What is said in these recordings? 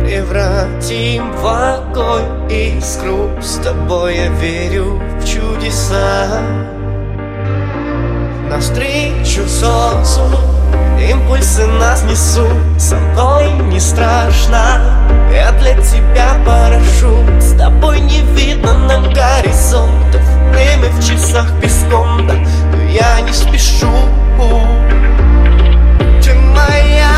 превратим в огонь искру. С тобой я верю в чудеса. Навстречу солнцу импульсы нас несут. Со мной не страшно, я для тебя парашют. С тобой не видно нам горизонтов. Время в часах без конта, но я не спешу. Ты моя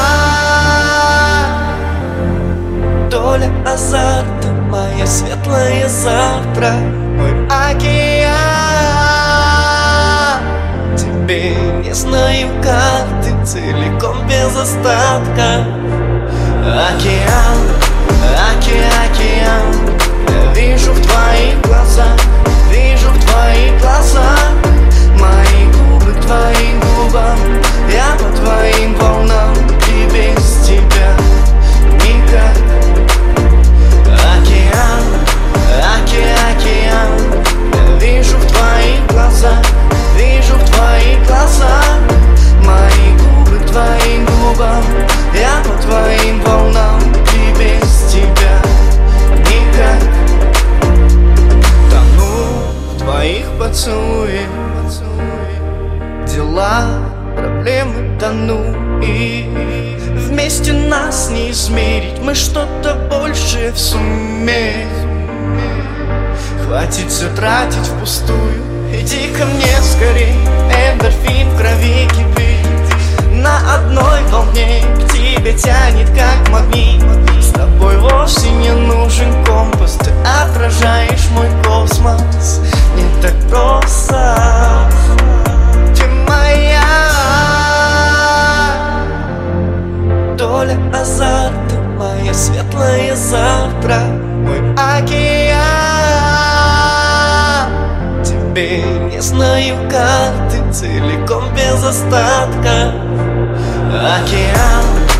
доля азарта, моя светлое завтра, мой океан. Тебе не знаю карты, целиком без остатка. Океан, океан, я вижу в твоих глазах, вижу в твоих глазах. Мои губы к твоим губам, я по твоим волнам, и без тебя никак. Океан, океан, я вижу в твоих глазах, вижу в твоих глазах. Мои губы к твоим губам, я по твоим волнам, и без тебя никак. Тону в твоих поцелуях, дела, проблемы тону. И вместе нас не измерить, мы что-то большее в сумме. Хватит все тратить впустую, иди ко мне скорей, эндорфин в крови кипит. На одной волне к тебе тянет как магнит. С тобой вовсе не нужен компас, ты отражаешь мой космос. Не так просто. Ты моя доля азарта, моя светлое завтра, мой океан. Тебе не знаю карты, целиком без остатка. Океан,